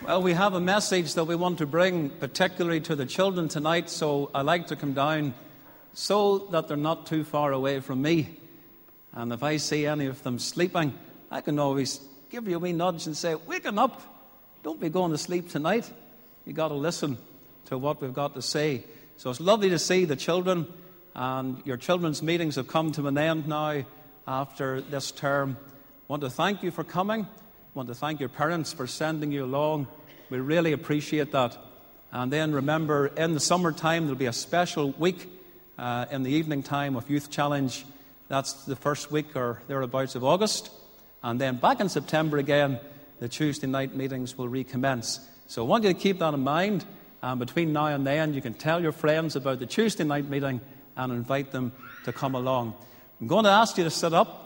Well, we have a message that we want to bring particularly to the children tonight, so I like to come down so that they're not too far away from me. And if I see any of them sleeping, I can always give you a wee nudge and say, "Waken up! Don't be going to sleep tonight. You've got to listen to what we've got to say." So it's lovely to see the children, and your children's meetings have come to an end now after this term. I want to thank you for coming. I want to thank your parents for sending you along. We really appreciate that. And then remember, in the summertime, there'll be a special week in the evening time of Youth Challenge. That's the first week or thereabouts of August. And then back in September again, the Tuesday night meetings will recommence. So I want you to keep that in mind. And between now and then, you can tell your friends about the Tuesday night meeting and invite them to come along. I'm going to ask you to sit up.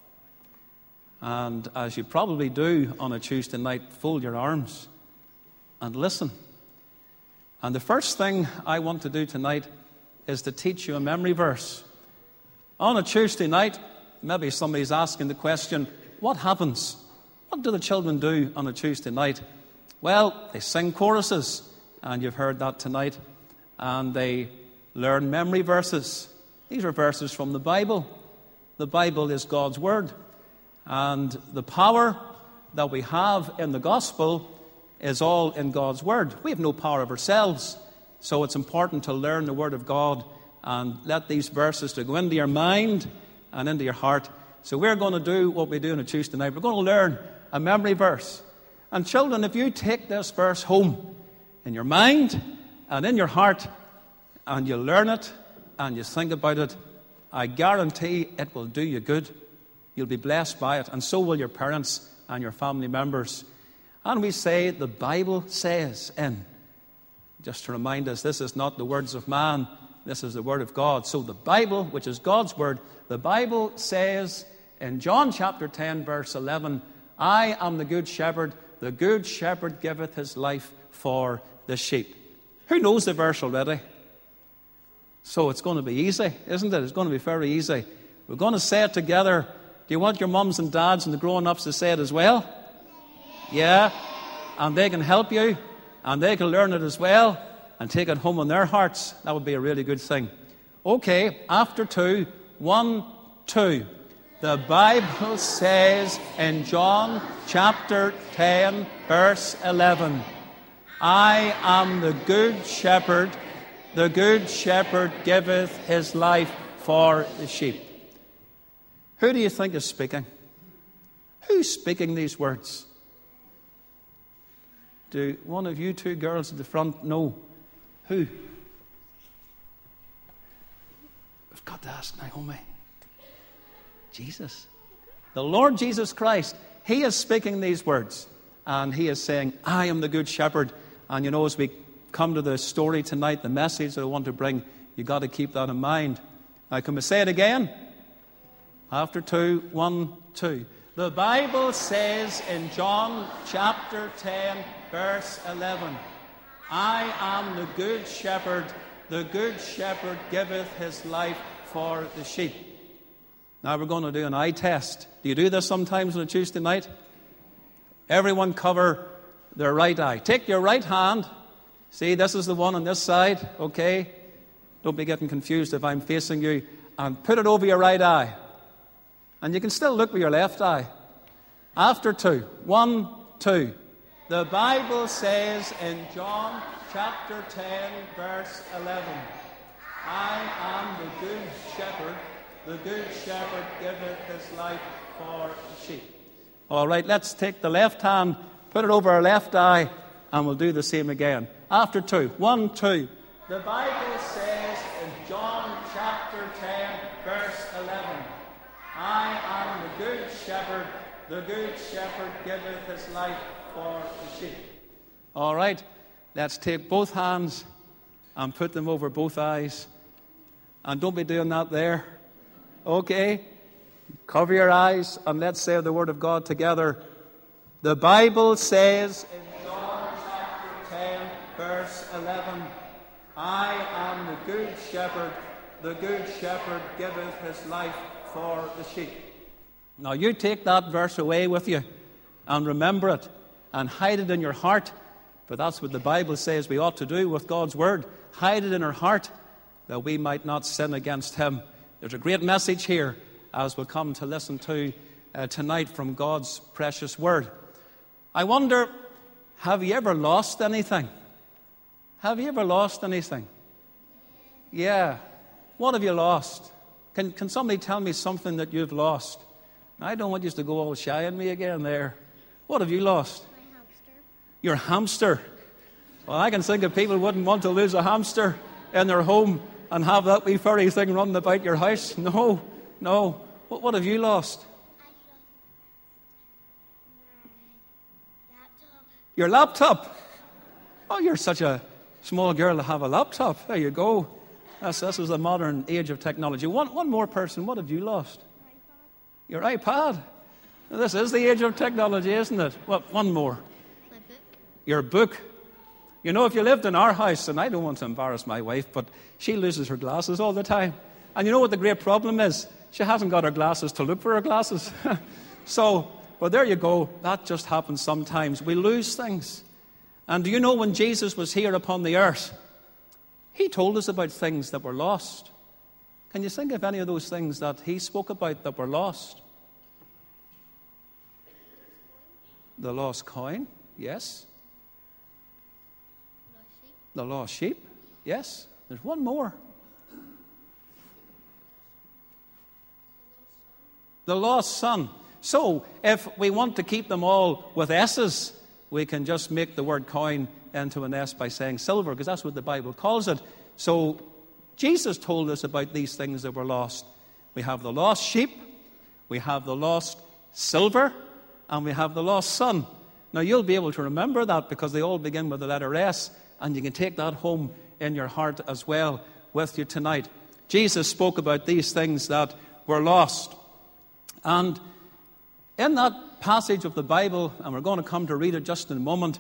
And as you probably do on a Tuesday night, fold your arms and listen. And the first thing I want to do tonight is to teach you a memory verse. On a Tuesday night, maybe somebody's asking the question, what happens? What do the children do on a Tuesday night? Well, they sing choruses, and you've heard that tonight. And they learn memory verses. These are verses from the Bible. The Bible is God's Word. And the power that we have in the gospel is all in God's Word. We have no power of ourselves. So it's important to learn the Word of God and let these verses to go into your mind and into your heart. So we're going to do what we do on a Tuesday night. We're going to learn a memory verse. And children, if you take this verse home in your mind and in your heart, and you learn it and you think about it, I guarantee it will do you good. You'll be blessed by it, and so will your parents and your family members. And we say, the Bible says in. Just to remind us, this is not the words of man, this is the Word of God. So the Bible, which is God's Word, the Bible says in John chapter 10, verse 11, I am the good shepherd giveth his life for the sheep. Who knows the verse already? So it's going to be easy, isn't it? It's going to be very easy. We're going to say it together. Do you want your mums and dads and the grown-ups to say it as well? Yeah. And they can help you, and they can learn it as well, and take it home in their hearts. That would be a really good thing. Okay, after 2, 1, 2. The Bible says in John chapter 10, verse 11, I am the good shepherd giveth his life for the sheep. Who do you think is speaking? Who's speaking these words? Do one of you two girls at the front know? Who? We've got to ask Naomi. Jesus. The Lord Jesus Christ. He is speaking these words. And he is saying, I am the good shepherd. And you know, as we come to the story tonight, the message that I want to bring, you've got to keep that in mind. Now, can we say it again? After 2, 1, 2. The Bible says in John chapter 10, verse 11, I am the good shepherd giveth his life for the sheep. Now we're going to do an eye test. Do you do this sometimes on a Tuesday night? Everyone cover their right eye. Take your right hand. See, this is the one on this side, okay? Don't be getting confused if I'm facing you. And put it over your right eye. And you can still look with your left eye. After 2, 1, 2. The Bible says in John chapter 10, verse 11, I am the good shepherd giveth his life for the sheep. All right, let's take the left hand, put it over our left eye, and we'll do the same again. After 2, 1, 2. The Bible says in John chapter 10, verse 11, I am the good shepherd giveth his life for the sheep. All right, let's take both hands and put them over both eyes. And don't be doing that there. Okay? Cover your eyes and let's say the Word of God together. The Bible says in John chapter 10, verse 11, I am the good shepherd giveth his life for the sheep. Now you take that verse away with you and remember it and hide it in your heart But that's what the Bible says we ought to do with God's Word. Hide it in our heart that we might not sin against Him. There's a great message here as we'll come to listen to tonight from God's precious Word. I wonder, have you ever lost anything? Have you ever lost anything? Yeah. What have you lost? Can somebody tell me something that you've lost? I don't want you to go all shy on me again there. What have you lost? My hamster. Your hamster. Well, I can think of people who wouldn't want to lose a hamster in their home and have that wee furry thing running about your house. No. What have you lost? I lost my laptop. Your laptop. Oh, you're such a small girl to have a laptop. There you go. This is the modern age of technology. One more person. What have you lost? iPod. Your iPad. This is the age of technology, isn't it? Well, one more. My book. Your book. You know, if you lived in our house, and I don't want to embarrass my wife, but she loses her glasses all the time. And you know what the great problem is? She hasn't got her glasses to look for her glasses. But there you go. That just happens sometimes. We lose things. And do you know when Jesus was here upon the earth, He told us about things that were lost. Can you think of any of those things that He spoke about that were lost? The lost coin, yes. Lost sheep. The lost sheep, yes. There's one more. The lost son. So, if we want to keep them all with S's, we can just make the word coin into an S by saying silver, because that's what the Bible calls it. So, Jesus told us about these things that were lost. We have the lost sheep, we have the lost silver, and we have the lost son. Now, you'll be able to remember that because they all begin with the letter S, and you can take that home in your heart as well with you tonight. Jesus spoke about these things that were lost. And in that passage of the Bible, and we're going to come to read it just in a moment,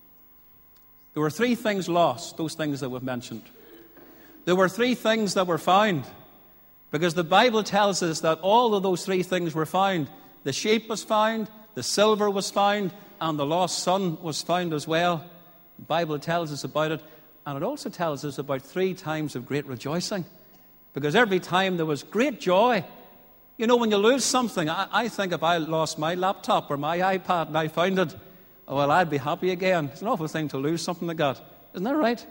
there were three things lost, those things that we've mentioned. There were three things that were found, because the Bible tells us that all of those three things were found. The sheep was found, the silver was found, and the lost son was found as well. The Bible tells us about it, and it also tells us about 3 times of great rejoicing, because every time there was great joy. You know, when you lose something, I think if I lost my laptop or my iPad and I found it, well, I'd be happy again. It's an awful thing to lose something like that. Isn't that right?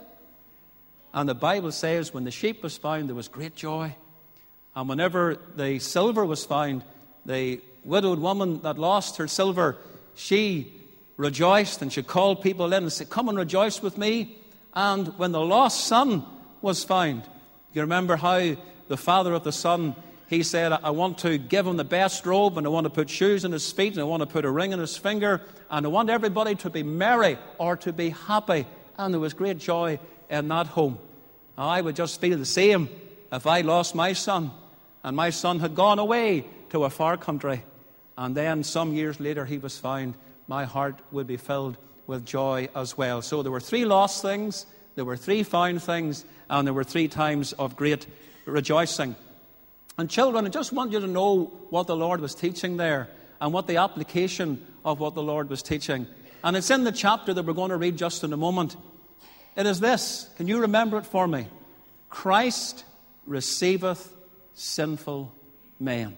And the Bible says when the sheep was found, there was great joy. And whenever the silver was found, the widowed woman that lost her silver, she rejoiced and she called people in and said, "Come and rejoice with me." And when the lost son was found, you remember how the father of the son, he said, "I want to give him the best robe, and I want to put shoes on his feet, and I want to put a ring on his finger, and I want everybody to be merry or to be happy." And there was great joy in that home. Now, I would just feel the same if I lost my son, and my son had gone away to a far country, and then some years later he was found. My heart would be filled with joy as well. So there were 3 lost things, there were 3 found things, and there were 3 times of great rejoicing. And children, I just want you to know what the Lord was teaching there and what the application of what the Lord was teaching. And it's in the chapter that we're going to read just in a moment. It is this. Can you remember it for me? Christ receiveth sinful men.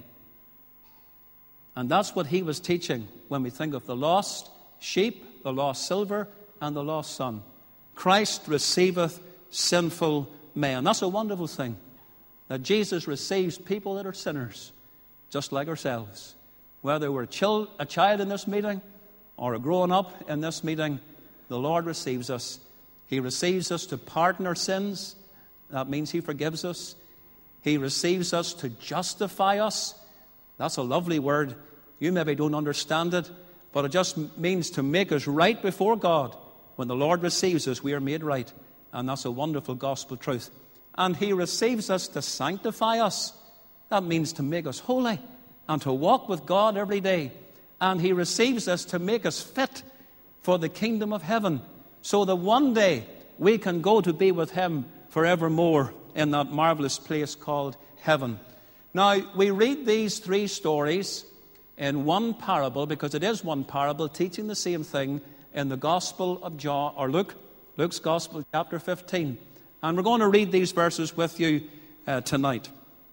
And that's what he was teaching when we think of the lost sheep, the lost silver, and the lost son. Christ receiveth sinful men. That's a wonderful thing. That Jesus receives people that are sinners, just like ourselves. Whether we're a child in this meeting or a grown-up in this meeting, the Lord receives us. He receives us to pardon our sins. That means he forgives us. He receives us to justify us. That's a lovely word. You maybe don't understand it, but it just means to make us right before God. When the Lord receives us, we are made right. And that's a wonderful gospel truth. And he receives us to sanctify us. That means to make us holy and to walk with God every day. And he receives us to make us fit for the kingdom of heaven, so that one day we can go to be with him forevermore in that marvelous place called heaven. Now, we read these 3 stories in one parable, because it is one parable teaching the same thing, in the Gospel of John, or Luke's Gospel, chapter 15. And we're going to read these verses with you tonight.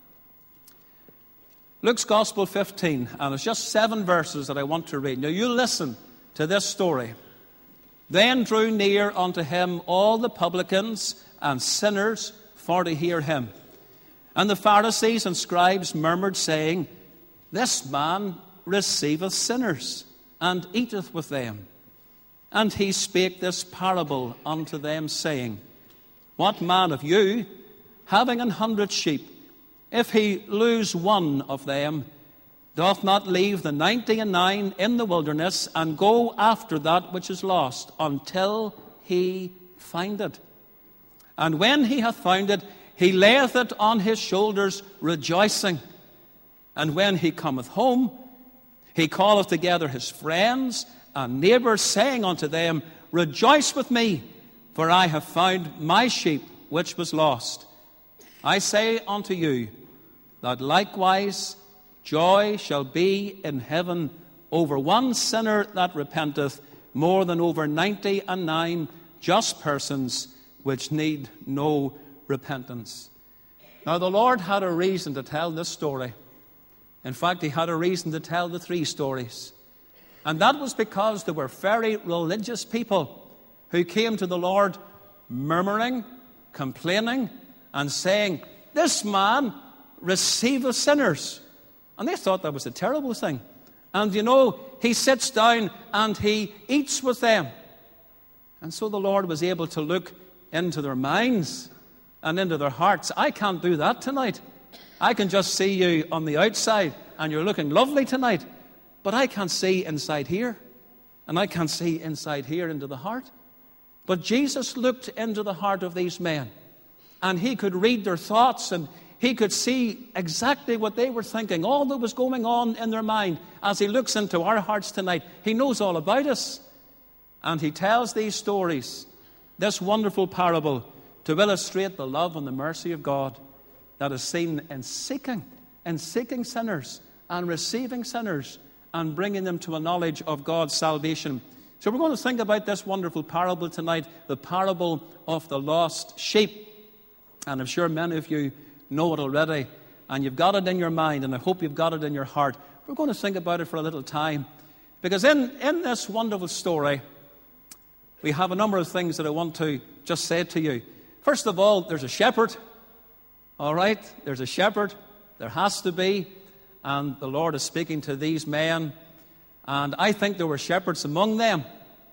Luke's Gospel 15, and it's just 7 verses that I want to read. Now you listen to this story. Then drew near unto him all the publicans and sinners for to hear him. And the Pharisees and scribes murmured, saying, This man receiveth sinners, and eateth with them. And he spake this parable unto them, saying, What man of you, having 100 sheep, if he lose one of them, doth not leave the 99 in the wilderness, and go after that which is lost, until he find it? And when he hath found it, he layeth it on his shoulders, rejoicing. And when he cometh home, he calleth together his friends and neighbours, saying unto them, Rejoice with me, for I have found my sheep which was lost. I say unto you, that likewise joy shall be in heaven over one sinner that repenteth, more than over 99 just persons which need no repentance. Now the Lord had a reason to tell this story. In fact, he had a reason to tell the 3 stories. And that was because there were very religious people who came to the Lord murmuring, complaining, and saying, This man receiveth sinners. And they thought that was a terrible thing. And you know, he sits down and he eats with them. And so the Lord was able to look into their minds and into their hearts. I can't do that tonight. I can just see you on the outside and you're looking lovely tonight. But I can't see inside here. And I can't see inside here into the heart. But Jesus looked into the heart of these men. And he could read their thoughts, and he could see exactly what they were thinking, all that was going on in their mind. As he looks into our hearts tonight, he knows all about us. And he tells these stories, this wonderful parable, to illustrate the love and the mercy of God that is seen in seeking sinners and receiving sinners and bringing them to a knowledge of God's salvation. So we're going to think about this wonderful parable tonight, the parable of the lost sheep. And I'm sure many of you know it already, and you've got it in your mind, and I hope you've got it in your heart. We're going to think about it for a little time, because in this wonderful story, we have a number of things that I want to just say to you. First of all, there's a shepherd. All right, there's a shepherd. There has to be. And the Lord is speaking to these men. And I think there were shepherds among them,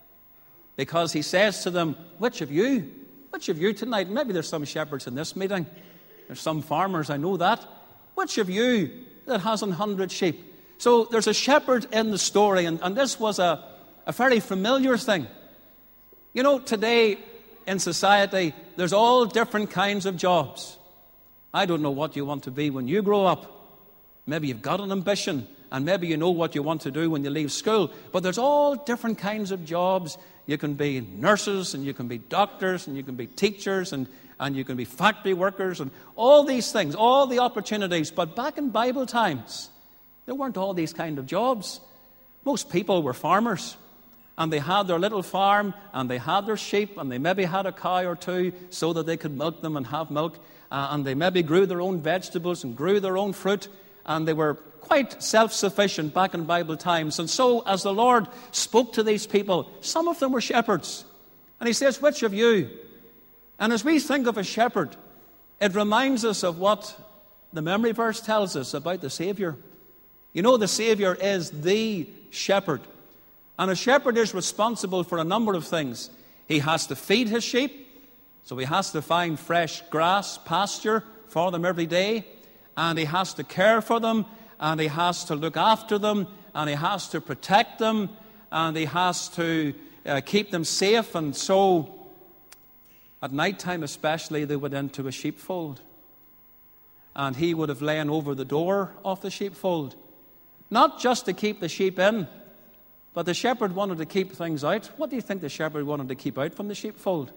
because he says to them, Which of you tonight? Maybe there's some shepherds in this meeting. There's some farmers, I know that. Which of you that has 100 sheep? So there's a shepherd in the story, and this was a very familiar thing. You know, today in society, there's all different kinds of jobs. I don't know what you want to be when you grow up. Maybe you've got an ambition, and maybe you know what you want to do when you leave school. But there's all different kinds of jobs. You can be nurses, and you can be doctors, and you can be teachers, and you can be factory workers, and all these things, all the opportunities. But back in Bible times, there weren't all these kind of jobs. Most people were farmers, and they had their little farm, and they had their sheep, and they maybe had a cow or two so that they could milk them and have milk, and they maybe grew their own vegetables and grew their own fruit, and they were quite self-sufficient back in Bible times. And so as the Lord spoke to these people, some of them were shepherds. And he says, Which of you? And as we think of a shepherd, it reminds us of what the memory verse tells us about the Savior. You know, the Savior is the shepherd. And a shepherd is responsible for a number of things. He has to feed his sheep, so he has to find fresh grass, pasture for them every day. And he has to care for them, and he has to look after them, and he has to protect them, and he has to keep them safe. And so at night time especially, they went into a sheepfold. And he would have lain over the door of the sheepfold, not just to keep the sheep in, but the shepherd wanted to keep things out. What do you think the shepherd wanted to keep out from the sheepfold?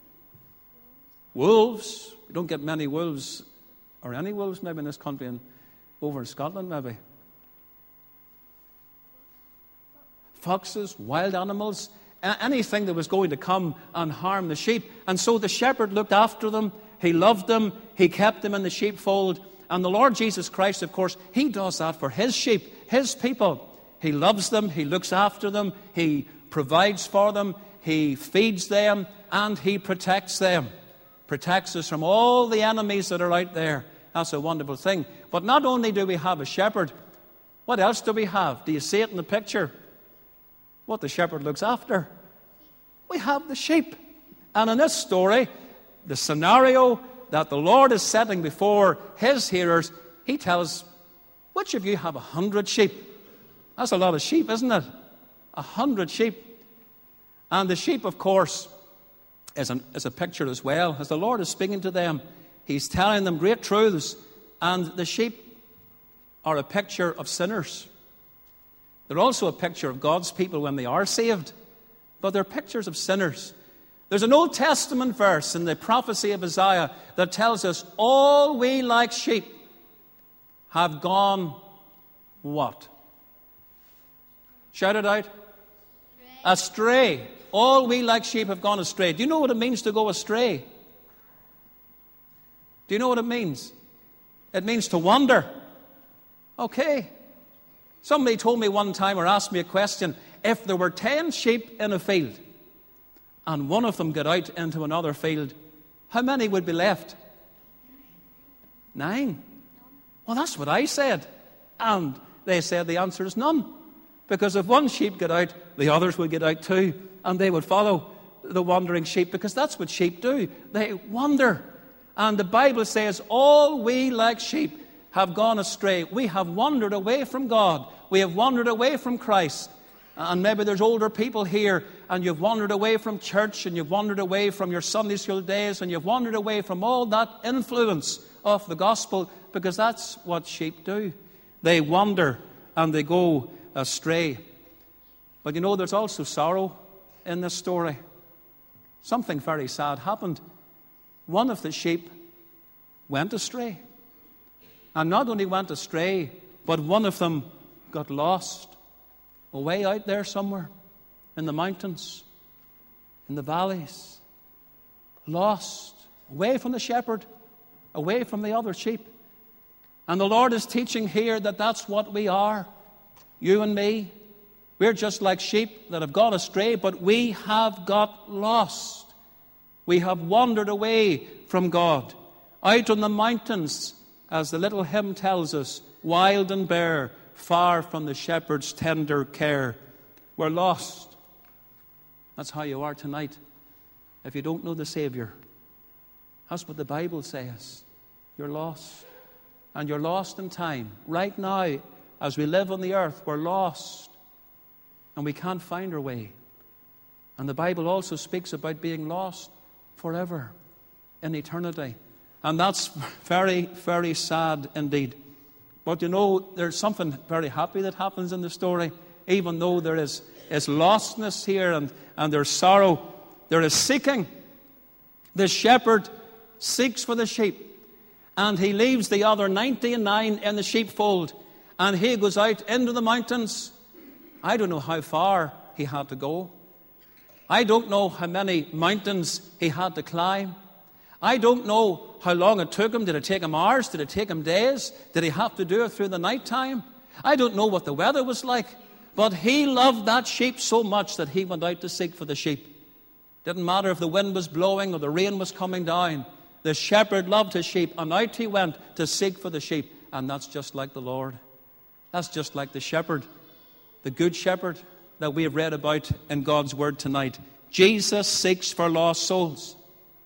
Wolves. We don't get many wolves, or any wolves maybe in this country, and over in Scotland maybe. Foxes, wild animals, anything that was going to come and harm the sheep. And so the shepherd looked after them. He loved them. He kept them in the sheepfold. And the Lord Jesus Christ, of course, he does that for his sheep, his people. He loves them. He looks after them. He provides for them. He feeds them. And he protects them. Protects us from all the enemies that are out there. That's a wonderful thing. But not only do we have a shepherd, what else do we have? Do you see it in the picture? What the shepherd looks after. We have the sheep. And in this story, the scenario that the Lord is setting before his hearers, he tells, which of you have 100 sheep? That's a lot of sheep, isn't it? 100 sheep. And the sheep, of course, is a picture as well. As the Lord is speaking to them, he's telling them great truths. And the sheep are a picture of sinners. They're also a picture of God's people when they are saved. But they're pictures of sinners. There's an Old Testament verse in the prophecy of Isaiah that tells us, all we like sheep have gone what? Shout it out. Astray. All we like sheep have gone astray. Do you know what it means to go astray? Do you know what it means? It means to wander. Okay. Somebody told me one time, or asked me a question, if there were 10 sheep in a field and one of them got out into another field, how many would be left? 9. Well, that's what I said. And they said the answer is none. Because if one sheep got out, the others would get out too. And they would follow the wandering sheep, because that's what sheep do. They wander. And the Bible says, all we like sheep have gone astray. We have wandered away from God. We have wandered away from Christ. And maybe there's older people here, and you've wandered away from church, and you've wandered away from your Sunday school days, and you've wandered away from all that influence of the gospel, because that's what sheep do. They wander and they go astray. But you know, there's also sorrow in this story. Something very sad happened. One of the sheep went astray. And not only went astray, but one of them got lost. Away out there somewhere, in the mountains, in the valleys. Lost, away from the shepherd, away from the other sheep. And the Lord is teaching here that that's what we are. You and me. We're just like sheep that have gone astray, but we have got lost. We have wandered away from God. Out on the mountains, as the little hymn tells us, wild and bare, far from the shepherd's tender care. We're lost. That's how you are tonight if you don't know the Savior. That's what the Bible says. You're lost. And you're lost in time. Right now, as we live on the earth, we're lost. And we can't find our way. And the Bible also speaks about being lost forever, in eternity. And that's very, very sad indeed. But you know, there's something very happy that happens in the story. Even though there is lostness here and there's sorrow, there is seeking. The shepherd seeks for the sheep. And he leaves the other 99 in the sheepfold. And he goes out into the mountains. I don't know how far he had to go. I don't know how many mountains he had to climb. I don't know how long it took him. Did it take him hours? Did it take him days? Did he have to do it through the night time? I don't know what the weather was like. But he loved that sheep so much that he went out to seek for the sheep. Didn't matter if the wind was blowing or the rain was coming down. The shepherd loved his sheep, and out he went to seek for the sheep. And that's just like the Lord. That's just like the shepherd, the good shepherd that we have read about in God's word tonight. Jesus seeks for lost souls.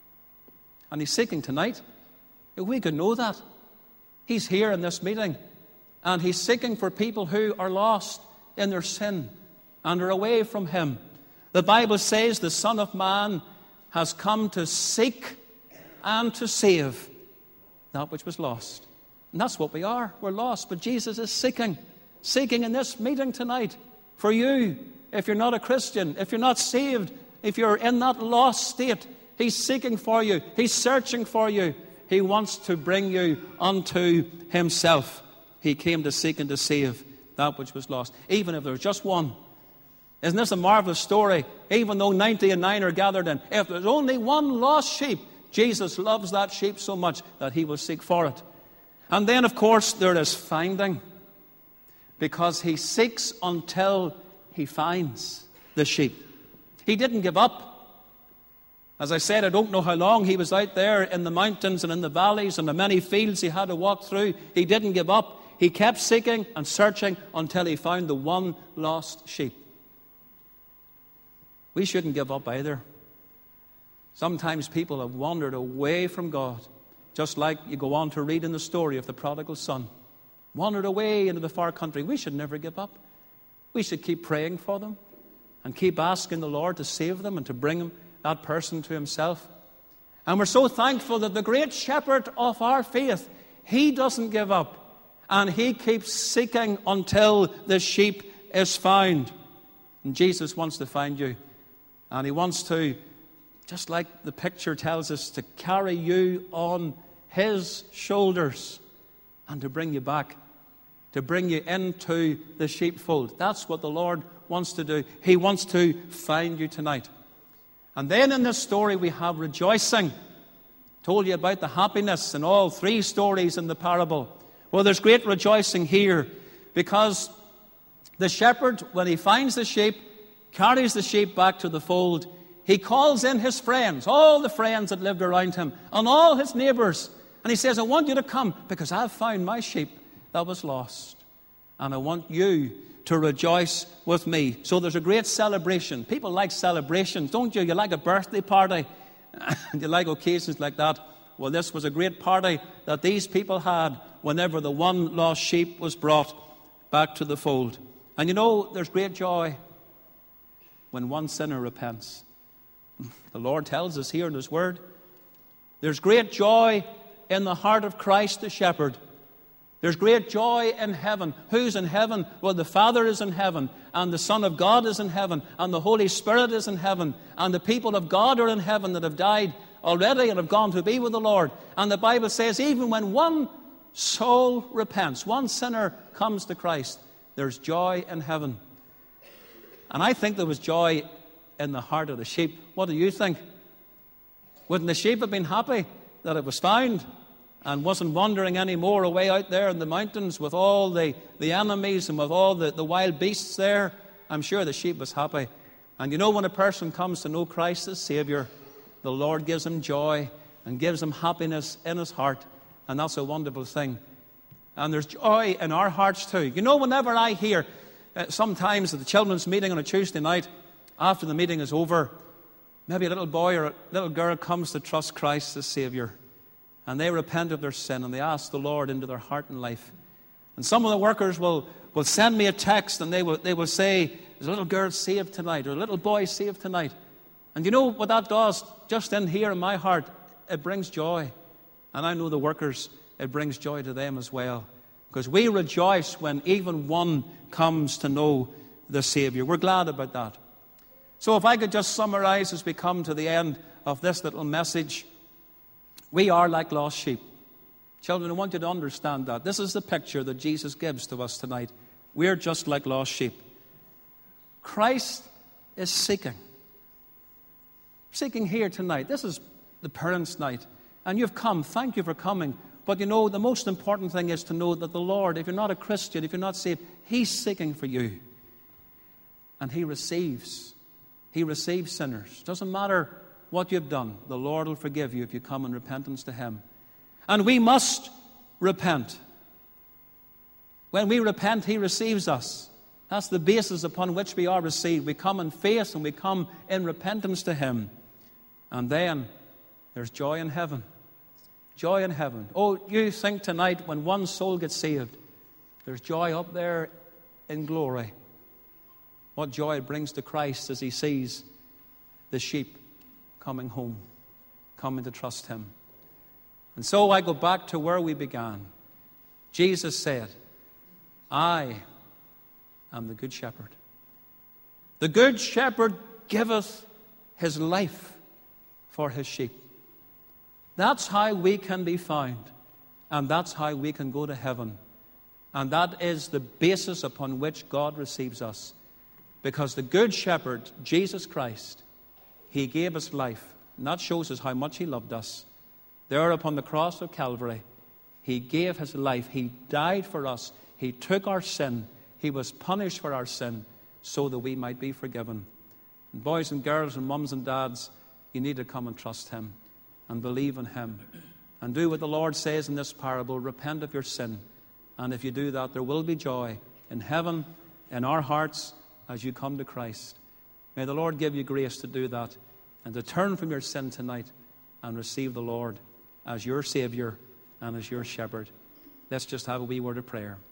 And he's seeking tonight. If we could know that. He's here in this meeting. And he's seeking for people who are lost in their sin and are away from him. The Bible says the Son of Man has come to seek and to save that which was lost. And that's what we are. We're lost. But Jesus is seeking in this meeting tonight for you. If you're not a Christian, if you're not saved, if you're in that lost state, he's seeking for you. He's searching for you. He wants to bring you unto himself. He came to seek and to save that which was lost. Even if there's just one, Isn't this a marvelous story? Even though 99 are gathered in, if there's only one lost sheep, Jesus loves that sheep so much that he will seek for it. And then, of course, there is finding, because he seeks until he finds the sheep. He didn't give up. As I said, I don't know how long he was out there in the mountains and in the valleys and the many fields he had to walk through. He didn't give up. He kept seeking and searching until he found the one lost sheep. We shouldn't give up either. Sometimes people have wandered away from God, just like you go on to read in the story of the prodigal son. Wandered away into the far country. We should never give up. We should keep praying for them and keep asking the Lord to save them and to bring that person to himself. And we're so thankful that the great shepherd of our faith, he doesn't give up, and he keeps seeking until the sheep is found. And Jesus wants to find you, and he wants to, just like the picture tells us, to carry you on his shoulders and to bring you back, to bring you into the sheepfold. That's what the Lord wants to do. He wants to find you tonight. And then in this story we have rejoicing. Told you about the happiness in all three stories in the parable. Well, there's great rejoicing here, because the shepherd, when he finds the sheep, carries the sheep back to the fold. He calls in his friends, all the friends that lived around him, and all his neighbors. And he says, I want you to come, because I've found my sheep that was lost. And I want you to rejoice with me. So there's a great celebration. People like celebrations, don't you? You like a birthday party. You like occasions like that. Well, this was a great party that these people had whenever the one lost sheep was brought back to the fold. And you know, there's great joy when one sinner repents. The Lord tells us here in his word, there's great joy in the heart of Christ the shepherd. There's great joy in heaven. Who's in heaven? Well, the Father is in heaven, and the Son of God is in heaven, and the Holy Spirit is in heaven, and the people of God are in heaven that have died already and have gone to be with the Lord. And the Bible says even when one soul repents, one sinner comes to Christ, there's joy in heaven. And I think there was joy in the heart of the sheep. What do you think? Wouldn't the sheep have been happy that it was found and wasn't wandering anymore away out there in the mountains with all the enemies and with all the wild beasts there? I'm sure the sheep was happy. And you know, when a person comes to know Christ as Savior, the Lord gives him joy and gives him happiness in his heart. And that's a wonderful thing. And there's joy in our hearts too. You know, whenever I hear, sometimes at the children's meeting on a Tuesday night, after the meeting is over, maybe a little boy or a little girl comes to trust Christ as Savior. And they repent of their sin and they ask the Lord into their heart and life. And some of the workers will send me a text and they will say, there's a little girl saved tonight or a little boy saved tonight. And you know what that does? Just in here in my heart, it brings joy. And I know the workers, it brings joy to them as well. Because we rejoice when even one comes to know the Savior. We're glad about that. So if I could just summarize as we come to the end of this little message, we are like lost sheep. Children, I want you to understand that. This is the picture that Jesus gives to us tonight. We're just like lost sheep. Christ is seeking here tonight. This is the parents' night. And you've come. Thank you for coming. But you know, the most important thing is to know that the Lord, if you're not a Christian, if you're not saved, He's seeking for you. And He receives sinners. Doesn't matter what you've done, the Lord will forgive you if you come in repentance to Him. And we must repent. When we repent, He receives us. That's the basis upon which we are received. We come in faith and we come in repentance to Him. And then there's joy in heaven. Joy in heaven. Oh, you think tonight when one soul gets saved, there's joy up there in glory. What joy it brings to Christ as He sees the sheep coming home, coming to trust Him. And so I go back to where we began. Jesus said, I am the good shepherd. The good shepherd giveth his life for his sheep. That's how we can be found. And that's how we can go to heaven. And that is the basis upon which God receives us. Because the Good Shepherd, Jesus Christ, he gave his life. And that shows us how much he loved us. There upon the cross of Calvary, he gave his life. He died for us. He took our sin. He was punished for our sin so that we might be forgiven. And boys and girls and mums and dads, you need to come and trust him and believe in him. And do what the Lord says in this parable. Repent of your sin. And if you do that, there will be joy in heaven, in our hearts, as you come to Christ. May the Lord give you grace to do that and to turn from your sin tonight and receive the Lord as your Savior and as your Shepherd. Let's just have a wee word of prayer.